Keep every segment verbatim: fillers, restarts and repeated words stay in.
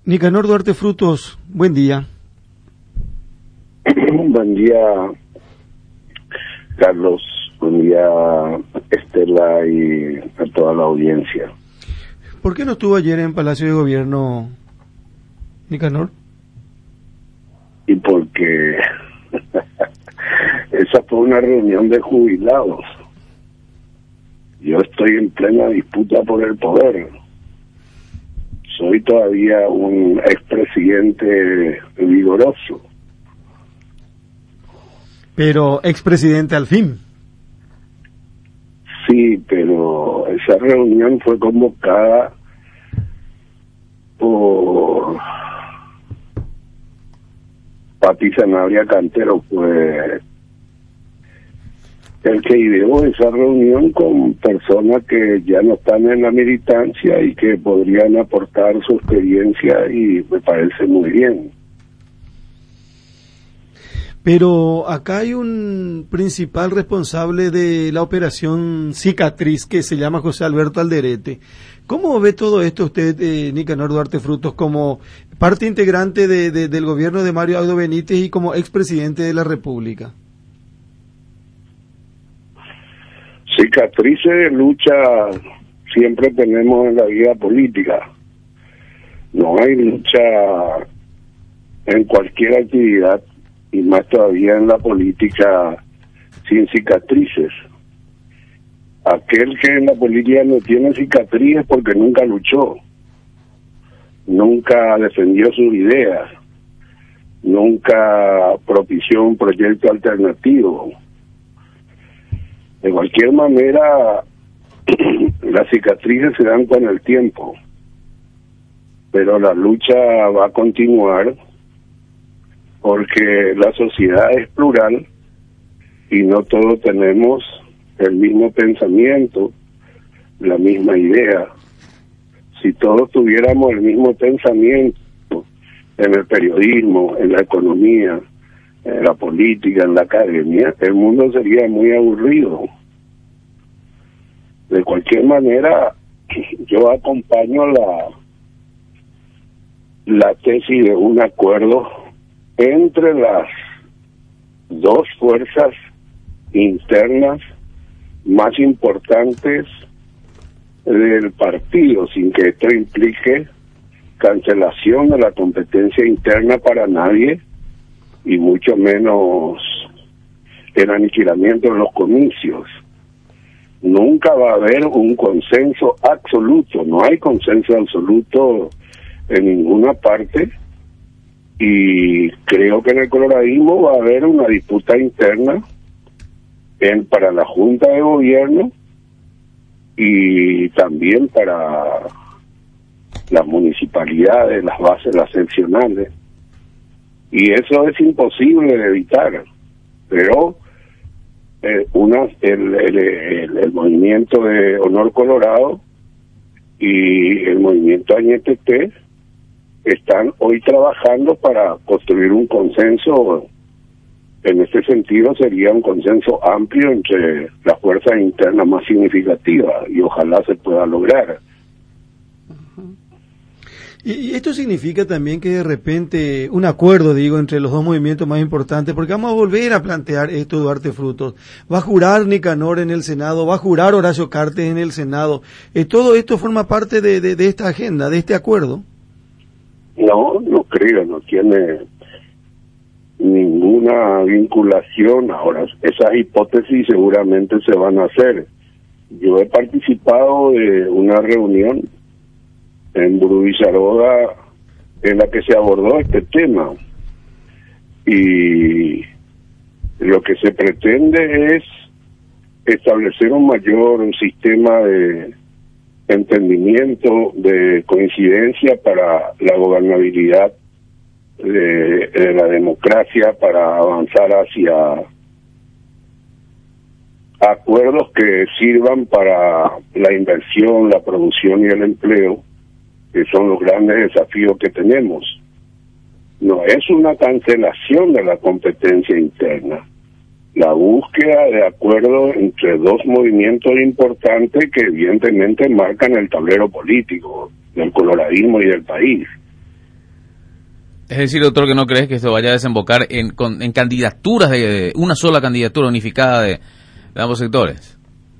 Nicanor Duarte Frutos, buen día. Buen día, Carlos. Buen día, Estela, y a toda la audiencia. ¿Por qué no estuvo ayer en Palacio de Gobierno, Nicanor? Y porque esa fue una reunión de jubilados. Yo estoy en plena disputa por el poder. Soy todavía un expresidente vigoroso. Pero expresidente al fin. Sí, pero esa reunión fue convocada por Pati Sanabria Cantero, fue el que ideó esa reunión con personas que ya no están en la militancia y que podrían aportar su experiencia, y me parece muy bien. Pero acá hay un principal responsable de la operación Cicatriz que se llama José Alberto Alderete. ¿Cómo ve todo esto usted, eh, Nicanor Duarte Frutos, como parte integrante de, de, del gobierno de Mario Abdo Benítez y como expresidente de la República? Cicatrices de lucha siempre tenemos en la vida política. No hay lucha en cualquier actividad, y más todavía en la política, sin cicatrices. Aquel que en la política no tiene cicatrices porque nunca luchó, nunca defendió sus ideas, nunca propició un proyecto alternativo. De cualquier manera, las cicatrices se dan con el tiempo, pero la lucha va a continuar, porque la sociedad es plural y no todos tenemos el mismo pensamiento, la misma idea. Si todos tuviéramos el mismo pensamiento en el periodismo, en la economía, en la política, en la academia, el mundo sería muy aburrido. De cualquier manera, yo acompaño la, la tesis de un acuerdo entre las dos fuerzas internas más importantes del partido, sin que esto implique cancelación de la competencia interna para nadie, y mucho menos el aniquilamiento de los comicios. Nunca va a haber un consenso absoluto, no hay consenso absoluto en ninguna parte, y creo que en el coloradismo va a haber una disputa interna en, para la Junta de Gobierno y también para las municipalidades, las bases, las seccionales, y eso es imposible de evitar. Pero eh, una el, el, el, el movimiento de Honor Colorado y el movimiento Añetete están hoy trabajando para construir un consenso. En este sentido sería un consenso amplio entre las fuerzas internas más significativas, y ojalá se pueda lograr. Y esto significa también que de repente un acuerdo, digo, entre los dos movimientos más importantes, porque vamos a volver a plantear esto, Duarte Frutos. Va a jurar Nicanor en el Senado, va a jurar Horacio Cartes en el Senado. Eh, todo esto forma parte de, de, de esta agenda, de este acuerdo. No, no creo, no tiene ninguna vinculación. Ahora, esas hipótesis seguramente se van a hacer. Yo he participado de una reunión en Burubizaroda en la que se abordó este tema, y lo que se pretende es establecer un mayor un sistema de entendimiento, de coincidencia para la gobernabilidad de, de la democracia, para avanzar hacia acuerdos que sirvan para la inversión, la producción y el empleo, que son los grandes desafíos que tenemos. No es una cancelación de la competencia interna, la búsqueda de acuerdo entre dos movimientos importantes que evidentemente marcan el tablero político del coloradismo y del país. Es decir, doctor, que no crees que esto vaya a desembocar en, con, en candidaturas de, de una sola candidatura unificada de, de ambos sectores.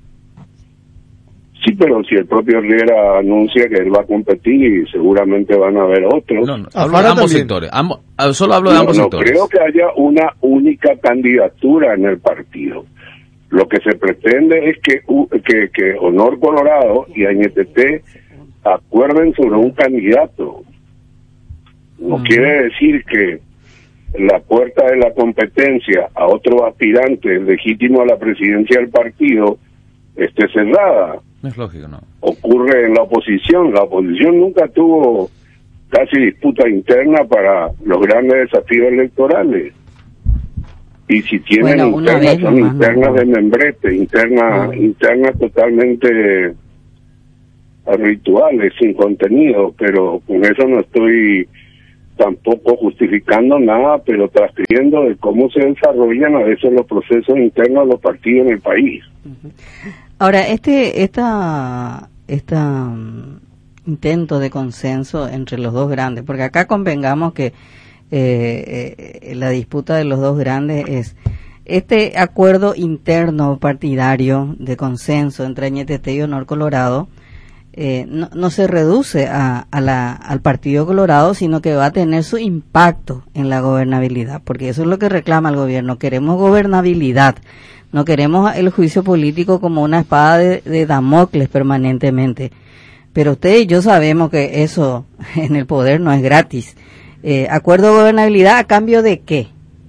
Sí, pero si el propio Riera anuncia que él va a competir, seguramente van a haber otros. No, no, hablo de ambos también. sectores. Ambo, solo hablo de no, ambos no sectores. No creo que haya una única candidatura en el partido. Lo que se pretende es que, que, que Honor Colorado y Añetete acuerden sobre un candidato. No uh-huh. quiere decir que la puerta de la competencia a otro aspirante legítimo a la presidencia del partido esté cerrada. No es lógico, ¿no? Ocurre en la oposición. La oposición nunca tuvo casi disputa interna para los grandes desafíos electorales. Y si tienen bueno, internas, son nomás, internas no. de membrete, internas, no. internas totalmente rituales, sin contenido, pero con eso no estoy tampoco justificando nada, pero transcribiendo de cómo se desarrollan a veces los procesos internos de los partidos en el país. Ahora, este esta esta um, intento de consenso entre los dos grandes, porque acá convengamos que eh, eh, la disputa de los dos grandes es este acuerdo interno partidario de consenso entre Añetete y Honor Colorado. Eh, no, no se reduce a, a la, al Partido Colorado, sino que va a tener su impacto en la gobernabilidad, porque eso es lo que reclama el gobierno. Queremos gobernabilidad, no queremos el juicio político como una espada de, de Damocles permanentemente. Pero usted y yo sabemos que eso en el poder no es gratis. Eh, ¿Acuerdo de gobernabilidad a cambio de qué?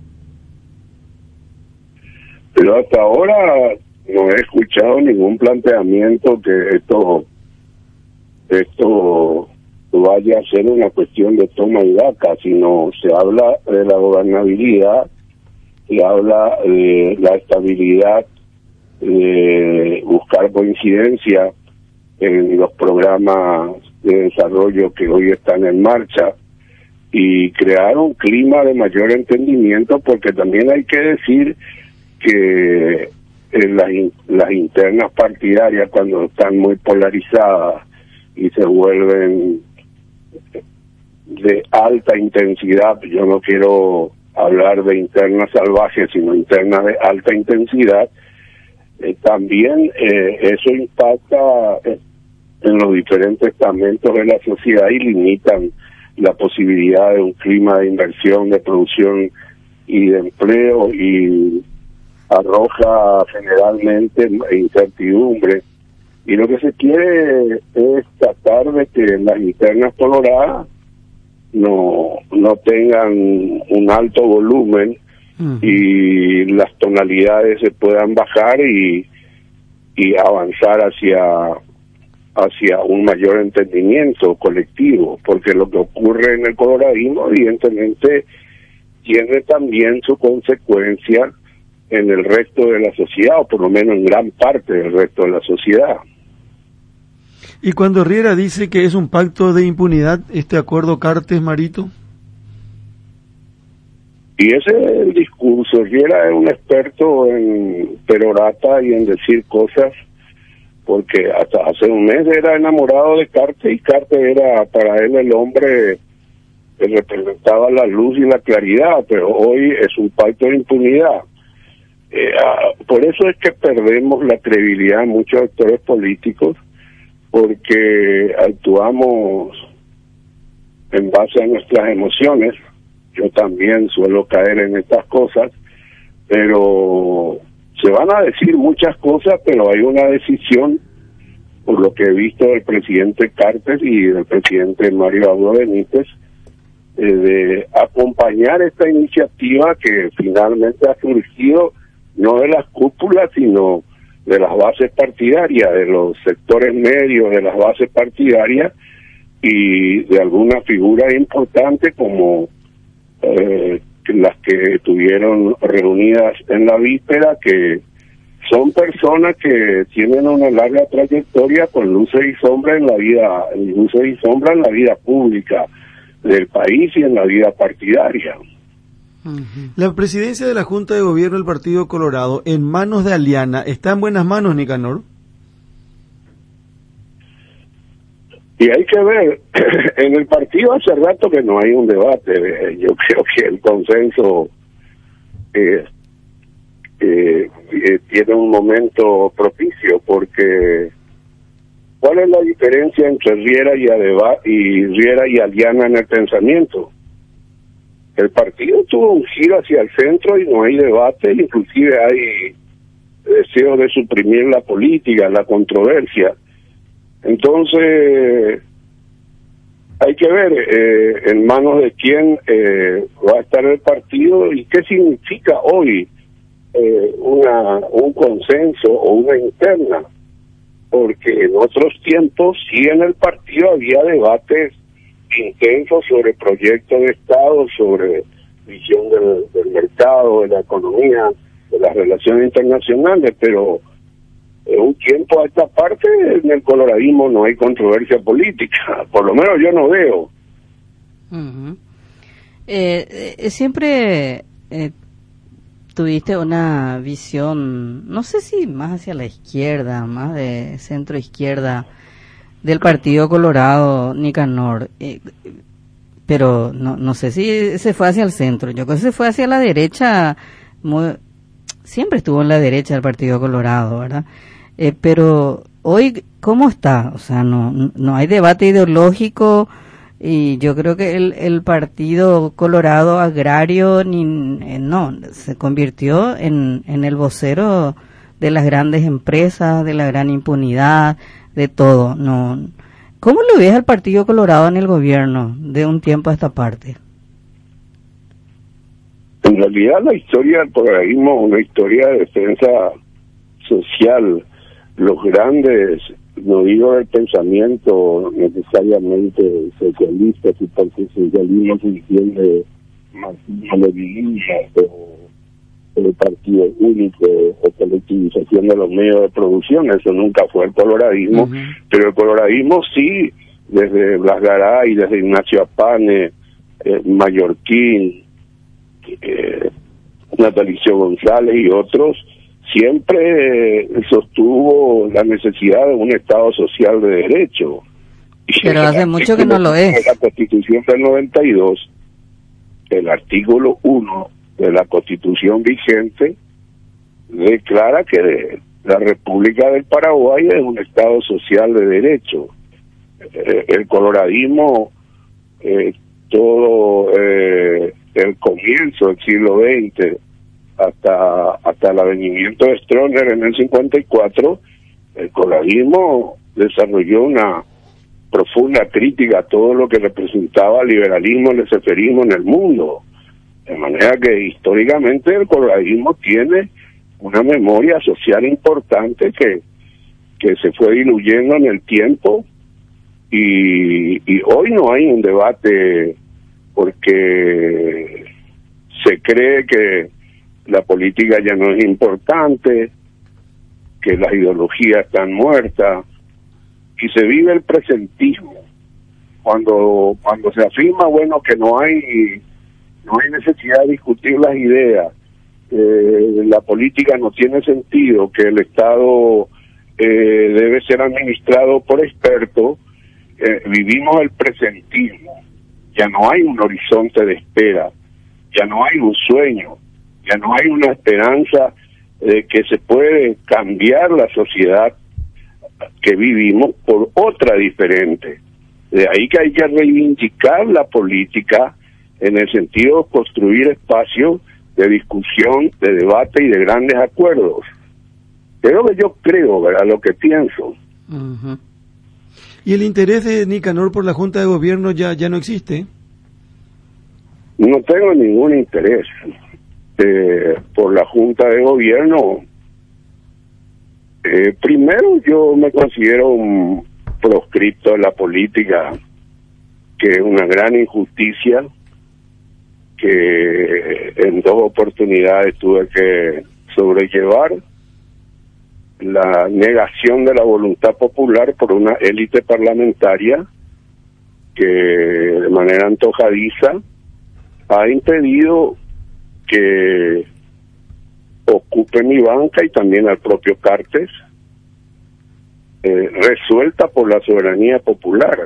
Pero hasta ahora no he escuchado ningún planteamiento que esto esto vaya a ser una cuestión de toma y daca, sino se habla de la gobernabilidad, se habla de la estabilidad, de buscar coincidencia en los programas de desarrollo que hoy están en marcha y crear un clima de mayor entendimiento, porque también hay que decir que en las, las internas partidarias, cuando están muy polarizadas y se vuelven de alta intensidad, yo no quiero hablar de internas salvajes, sino internas de alta intensidad, eh, también eh, eso impacta en los diferentes estamentos de la sociedad y limitan la posibilidad de un clima de inversión, de producción y de empleo, y arroja generalmente incertidumbre. Y lo que se quiere es tratar de que las internas coloradas no no tengan un alto volumen uh-huh. y las tonalidades se puedan bajar y y avanzar hacia hacia un mayor entendimiento colectivo, porque lo que ocurre en el coloradismo evidentemente tiene también su consecuencia en el resto de la sociedad, o por lo menos en gran parte del resto de la sociedad. Y cuando Riera dice que es un pacto de impunidad, este acuerdo Cartes-Marito. Y ese es el discurso. Riera es un experto en perorata y en decir cosas, porque hasta hace un mes era enamorado de Cartes, y Cartes era para él el hombre que representaba la luz y la claridad, pero hoy es un pacto de impunidad. Eh, ah, por eso es que perdemos la credibilidad en muchos actores políticos, porque actuamos en base a nuestras emociones. Yo también suelo caer en estas cosas, pero se van a decir muchas cosas, pero hay una decisión, por lo que he visto del presidente Cartes y del presidente Mario Abdo Benítez, eh, de acompañar esta iniciativa que finalmente ha surgido no de las cúpulas, sino de las bases partidarias, de los sectores medios de las bases partidarias y de algunas figuras importantes como eh, las que estuvieron reunidas en la víspera, que son personas que tienen una larga trayectoria con luces y sombras en la vida, luces y sombras en la vida pública del país y en la vida partidaria. La presidencia de la Junta de Gobierno del Partido Colorado, en manos de Aliana, ¿está en buenas manos, Nicanor? Y hay que ver, en el partido hace rato que no hay un debate. Yo creo que el consenso eh, eh, eh, tiene un momento propicio, porque ¿cuál es la diferencia entre Riera y, Adeba, y Riera y Aliana en el pensamiento? El partido tuvo un giro hacia el centro y no hay debate, inclusive hay deseo de suprimir la política, la controversia. Entonces, hay que ver eh, en manos de quién eh, va a estar el partido y qué significa hoy eh, una un consenso o una interna, porque en otros tiempos sí en el partido había debates intensos sobre proyectos de Estado, sobre visión del, del mercado, de la economía, de las relaciones internacionales, pero en un tiempo a esta parte en el coloradismo no hay controversia política, por lo menos yo no veo. Uh-huh. eh, eh, siempre eh, tuviste una visión, no sé si más hacia la izquierda, más de centro izquierda del Partido Colorado, Nicanor, eh, pero no no sé si se fue hacia el centro. Yo creo que se fue hacia la derecha, muy, siempre estuvo en la derecha del Partido Colorado, ¿verdad? Eh, pero hoy, ¿cómo está? O sea, no no hay debate ideológico, y yo creo que el, el Partido Colorado agrario ni eh, no se convirtió en, en el vocero de las grandes empresas, de la gran impunidad, de todo. No, ¿cómo lo ves al Partido Colorado en el gobierno de un tiempo a esta parte? En realidad la historia del coloradismo es una historia de defensa social. Los grandes, no digo del pensamiento necesariamente socialista, si porque socialismo se entiende marxismo-leninismo o el partido único o colectivización de los medios de producción, eso nunca fue el coloradismo, uh-huh. Pero el coloradismo sí, desde Blas Garay, desde Ignacio Apane, eh, Mallorquín, eh, Natalicio González y otros, siempre eh, sostuvo la necesidad de un Estado social de derecho. Pero hace mucho que no lo es. La Constitución del noventa y dos, el artículo uno de la Constitución vigente declara que la República del Paraguay es un Estado social de derecho. Eh, el coloradismo, eh, todo eh, el comienzo del siglo veinte hasta hasta el advenimiento de Stroessner en el cincuenta y cuatro, el coloradismo desarrolló una profunda crítica a todo lo que representaba el liberalismo, el laissez-fairismo en el mundo. De manera que históricamente el coloradismo tiene una memoria social importante que, que se fue diluyendo en el tiempo, y, y hoy no hay un debate porque se cree que la política ya no es importante, que las ideologías están muertas, y se vive el presentismo. Cuando, cuando se afirma, bueno, que no hay no hay necesidad de discutir las ideas, eh, la política no tiene sentido, que el Estado eh, debe ser administrado por expertos, eh, vivimos el presentismo. Ya no hay un horizonte de espera, ya no hay un sueño, ya no hay una esperanza de que se puede cambiar la sociedad que vivimos por otra diferente. De ahí que hay que reivindicar la política en el sentido de construir espacios de discusión, de debate y de grandes acuerdos. Es lo que yo creo, ¿verdad? Lo que pienso. Uh-huh. ¿Y el interés de Nicanor por la Junta de Gobierno ya, ya no existe? No tengo ningún interés eh, por la Junta de Gobierno. Eh, primero, yo me considero un proscripto de la política, que es una gran injusticia, que en dos oportunidades tuve que sobrellevar, la negación de la voluntad popular por una élite parlamentaria que de manera antojadiza ha impedido que ocupe mi banca y también al propio Cartes. eh, resuelta por la soberanía popular,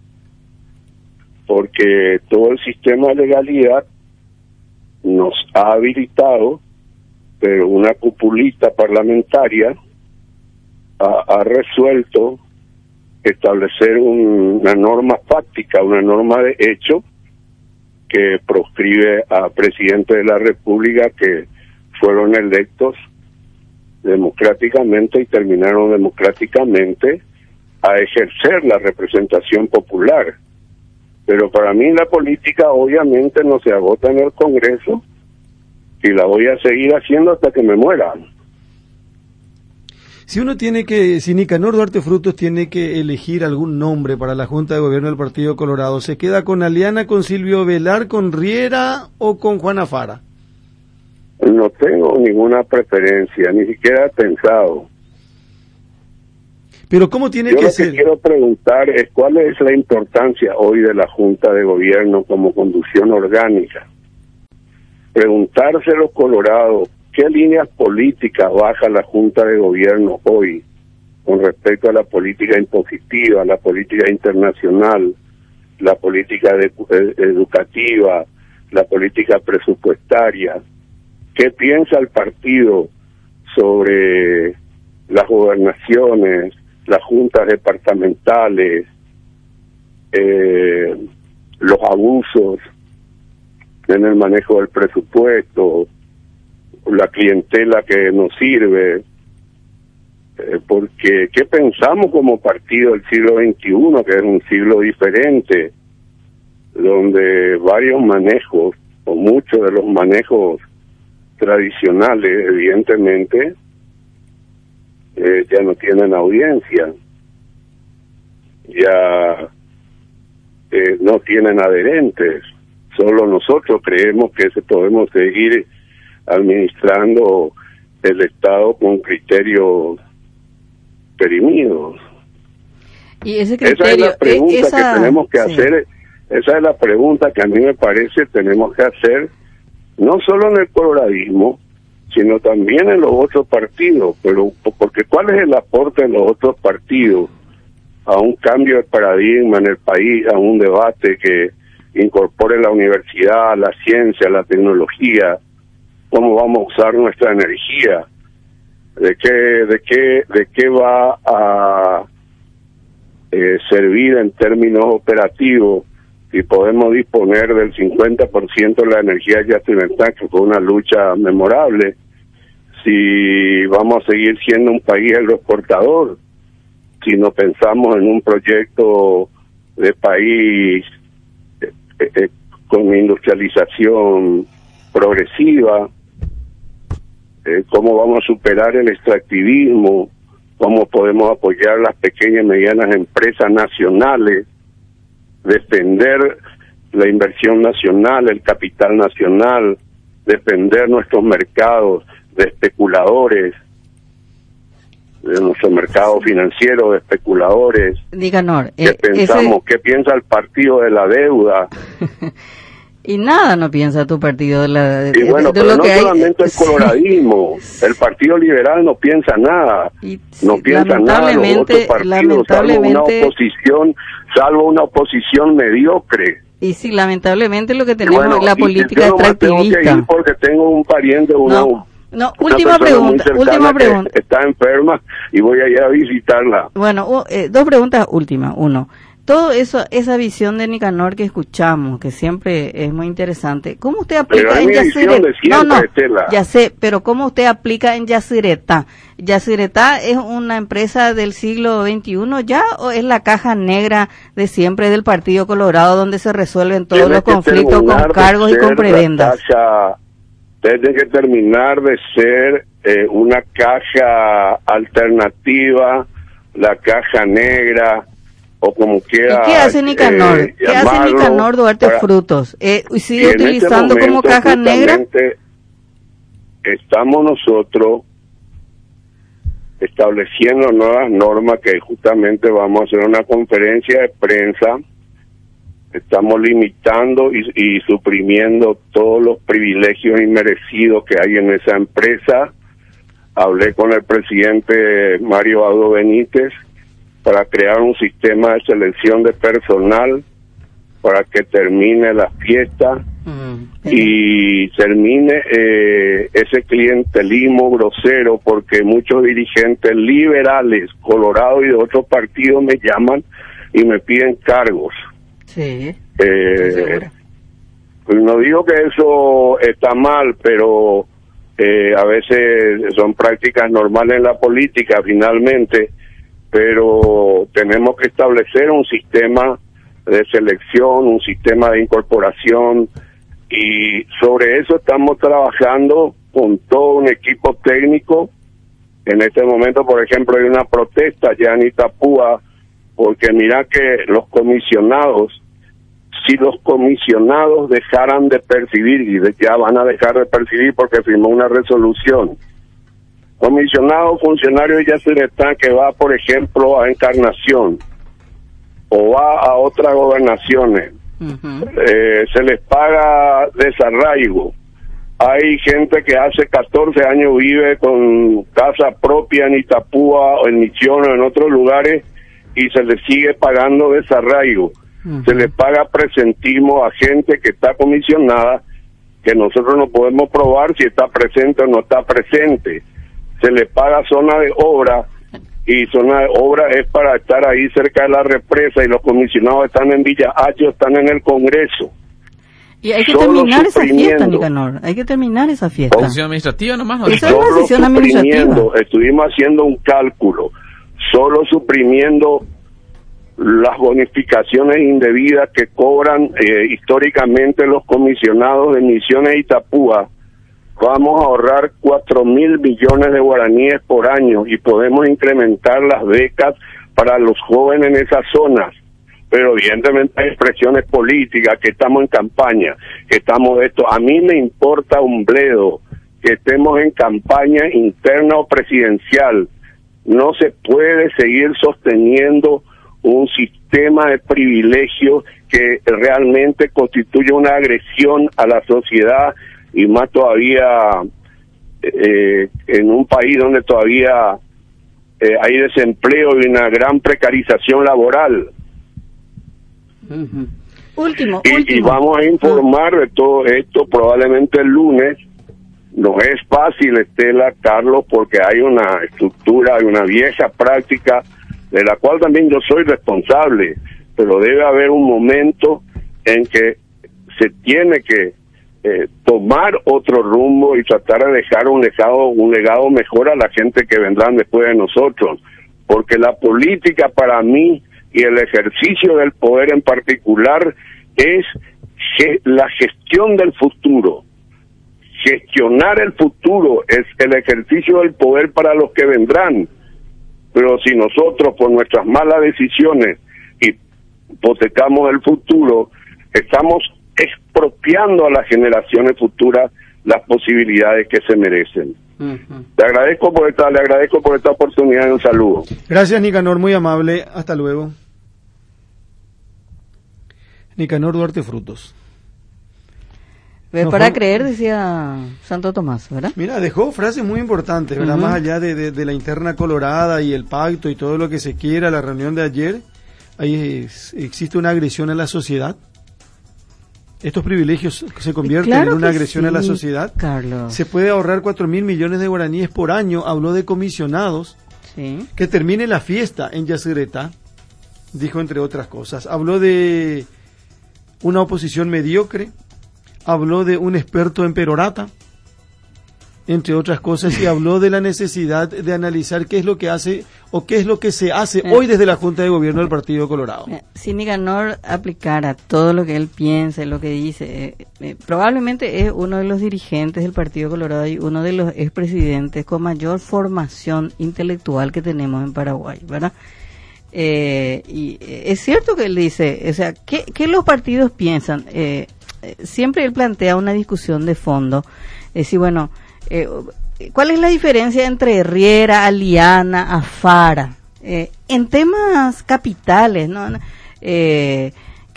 porque todo el sistema de legalidad nos ha habilitado, pero una cupulita parlamentaria ha, ha resuelto establecer un, una norma fáctica, una norma de hecho que proscribe a presidentes de la República que fueron electos democráticamente y terminaron democráticamente a ejercer la representación popular. Pero para mí la política obviamente no se agota en el Congreso y la voy a seguir haciendo hasta que me muera. Si uno tiene que, si Nicanor Duarte Frutos tiene que elegir algún nombre para la Junta de Gobierno del Partido Colorado, ¿se queda con Aliana, con Silvio Velar, con Riera o con Juana Fara? No tengo ninguna preferencia, ni siquiera he pensado. Pero ¿cómo tiene Yo que lo ser? que quiero preguntar es cuál es la importancia hoy de la Junta de Gobierno como conducción orgánica. Preguntarse a los colorados qué líneas políticas baja la Junta de Gobierno hoy con respecto a la política impositiva, la política internacional, la política de, eh, educativa, la política presupuestaria. ¿Qué piensa el partido sobre las gobernaciones, las juntas departamentales, eh, los abusos en el manejo del presupuesto, la clientela que nos sirve? Eh, porque ¿qué pensamos como partido del siglo veintiuno, que es un siglo diferente, donde varios manejos, o muchos de los manejos tradicionales, evidentemente, eh, ya no tienen audiencia, ya eh, no tienen adherentes? Solo nosotros creemos que se podemos seguir administrando el Estado con criterios perimidos. Y ese criterio, esa es la pregunta esa, que tenemos que sí. hacer, esa es la pregunta que a mí me parece tenemos que hacer, no solo en el coloradismo, sino también en los otros partidos, pero porque ¿cuál es el aporte de los otros partidos a un cambio de paradigma en el país, a un debate que incorpore la universidad, la ciencia, la tecnología, cómo vamos a usar nuestra energía, de qué, de qué, de qué va a eh, servir en términos operativos si podemos disponer del cincuenta por ciento de la energía yacyretá, que fue una lucha memorable, si vamos a seguir siendo un país agroexportador, si no pensamos en un proyecto de país eh, eh, con industrialización progresiva, eh, cómo vamos a superar el extractivismo, cómo podemos apoyar las pequeñas y medianas empresas nacionales, defender la inversión nacional, el capital nacional, defender nuestros mercados de especuladores, de nuestro mercado financiero de especuladores. Nicanor, ¿Qué eh, pensamos? ese... ¿Qué piensa el partido de la deuda? Y nada no piensa tu partido de la de, Y bueno, de, de pero lo no que solamente hay... el coloradismo, el Partido Liberal no piensa nada, Y, no sí, piensa nada los otros partidos, lamentablemente, salvo una oposición, salvo una oposición mediocre. Y sí, lamentablemente lo que tenemos Bueno, es la y política yo nomás extractivista. tengo que ir porque tengo un pariente, una, No, no, una última persona pregunta, muy cercana última que pregunta. está enferma y voy a ir a visitarla. Bueno, uh, eh, dos preguntas últimas. Uno, todo eso, esa visión de Nicanor que escuchamos, que siempre es muy interesante, ¿cómo usted aplica Pero es en mi visión Yacyretá? de siempre, No, no, Estela. ya sé, pero ¿cómo usted aplica en Yacyretá? ¿Yacyretá es una empresa del siglo veintiuno ya o es la caja negra de siempre del Partido Colorado donde se resuelven todos Tiene los que conflictos terminar con cargos de y con ser la prebendas? caja- Tiene que terminar de ser eh, una caja alternativa, la caja negra, o como quiera. ¿Y qué hace Nicanor? eh, ¿Qué hace llamarlo, Nicanor Duarte para- Frutos? Eh, y ¿Sigue en este utilizando como momento, caja negra? justamente, estamos nosotros estableciendo nuevas normas que justamente vamos a hacer una conferencia de prensa. Estamos limitando y, y suprimiendo todos los privilegios inmerecidos que hay en esa empresa. Hablé con el presidente Mario Aldo Benítez para crear un sistema de selección de personal para que termine la fiesta uh-huh. y termine eh, ese clientelismo grosero, porque muchos dirigentes liberales, colorados y de otros partidos me llaman y me piden cargos. Sí. Eh, no digo que eso está mal, pero eh, a veces son prácticas normales en la política finalmente, pero tenemos que establecer un sistema de selección, un sistema de incorporación, y sobre eso estamos trabajando con todo un equipo técnico. En este momento, por ejemplo, hay una protesta ya en Itapúa, porque mira que los comisionados, si los comisionados dejaran de percibir, y ya van a dejar de percibir porque firmó una resolución, comisionado funcionario de Yacyretá que va, por ejemplo, a Encarnación o va a otras gobernaciones, uh-huh. eh, se les paga desarraigo. Hay gente que hace catorce años vive con casa propia en Itapúa o en Misiones o en otros lugares y se les sigue pagando desarraigo. Uh-huh. Se les paga presentismo a gente que está comisionada, que nosotros no podemos probar si está presente o no está presente. Se les paga zona de obra, y zona de obra es para estar ahí cerca de la represa, y los comisionados están en Villa Hacho, están en el Congreso. Y hay que Solo terminar esa fiesta, Nicanor, hay que terminar esa fiesta. Decisión administrativa nomás. No, esa es una decisión administrativa. Estuvimos haciendo un cálculo, solo suprimiendo las bonificaciones indebidas que cobran eh, históricamente los comisionados de Misiones y Itapúa, vamos a ahorrar cuatro mil millones de guaraníes por año, y podemos incrementar las becas para los jóvenes en esas zonas. Pero evidentemente hay expresiones políticas, que estamos en campaña, que estamos esto. A mí me importa un bledo que estemos en campaña interna o presidencial. No se puede seguir sosteniendo un sistema de privilegios que realmente constituye una agresión a la sociedad, y más todavía eh, en un país donde todavía eh, hay desempleo y una gran precarización laboral. Uh-huh. Último, y, último. Y vamos a informar uh-huh. de todo esto probablemente el lunes. No es fácil, Estela, Carlos, porque hay una estructura, hay una vieja práctica de la cual también yo soy responsable, pero debe haber un momento en que se tiene que eh, tomar otro rumbo y tratar de dejar un legado, un legado mejor a la gente que vendrán después de nosotros, porque la política para mí y el ejercicio del poder en particular es ge- la gestión del futuro. Gestionar el futuro es el ejercicio del poder para los que vendrán. Pero si nosotros, por nuestras malas decisiones, hipotecamos el futuro, estamos expropiando a las generaciones futuras las posibilidades que se merecen. Uh-huh. Te agradezco por esta, le agradezco por esta oportunidad y un saludo. Gracias, Nicanor, muy amable. Hasta luego. Nicanor Duarte Frutos. Ve para fue... creer, decía Santo Tomás, ¿verdad? Mira, dejó frases muy importantes, ¿verdad? Uh-huh. Más allá de, de, de la interna colorada y el pacto y todo lo que se quiera, la reunión de ayer, ahí es, existe una agresión a la sociedad. Estos privilegios se convierten claro en una agresión sí, a la sociedad. Carlos. Se puede ahorrar cuatro mil millones de guaraníes por año. Habló de comisionados. Sí. Que termine la fiesta en Yacyretá, dijo entre otras cosas. Habló de una oposición mediocre. Habló de un experto en perorata, entre otras cosas, y habló de la necesidad de analizar qué es lo que hace o qué es lo que se hace eh, hoy desde la Junta de Gobierno del Partido Colorado. Eh, si Nicanor aplicara todo lo que él piensa, lo que dice, eh, eh, probablemente es uno de los dirigentes del Partido Colorado y uno de los expresidentes con mayor formación intelectual que tenemos en Paraguay, ¿verdad? Eh, y eh, es cierto que él dice, o sea, ¿qué, qué los partidos piensan? Eh, siempre él plantea una discusión de fondo, es decir, bueno, eh, ¿cuál es la diferencia entre Herrera, Aliana, Afara? Eh, en temas capitales, ¿no? Eh, que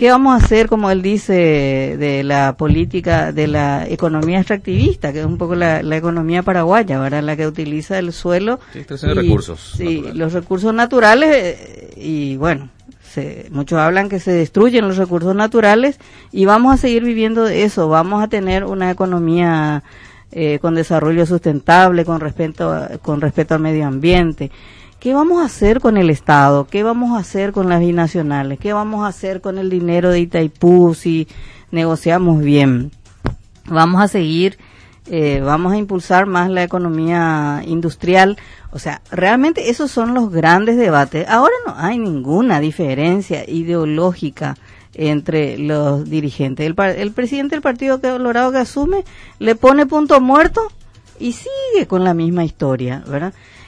¿Qué vamos a hacer, como él dice, de la política, de la economía extractivista, que es un poco la, la economía paraguaya, ¿verdad? La que utiliza el suelo. Sí, extracción de recursos. Sí, naturales. Los recursos naturales, eh, y bueno, se, muchos hablan que se destruyen los recursos naturales, y vamos a seguir viviendo de eso, vamos a tener una economía eh, con desarrollo sustentable, con respeto, a, con respeto al medio ambiente. ¿Qué vamos a hacer con el Estado? ¿Qué vamos a hacer con las binacionales? ¿Qué vamos a hacer con el dinero de Itaipú si negociamos bien? Vamos a seguir, eh, vamos a impulsar más la economía industrial. O sea, realmente esos son los grandes debates. Ahora no hay ninguna diferencia ideológica entre los dirigentes. El, el presidente del Partido Colorado que asume le pone punto muerto y sigue con la misma historia, ¿verdad?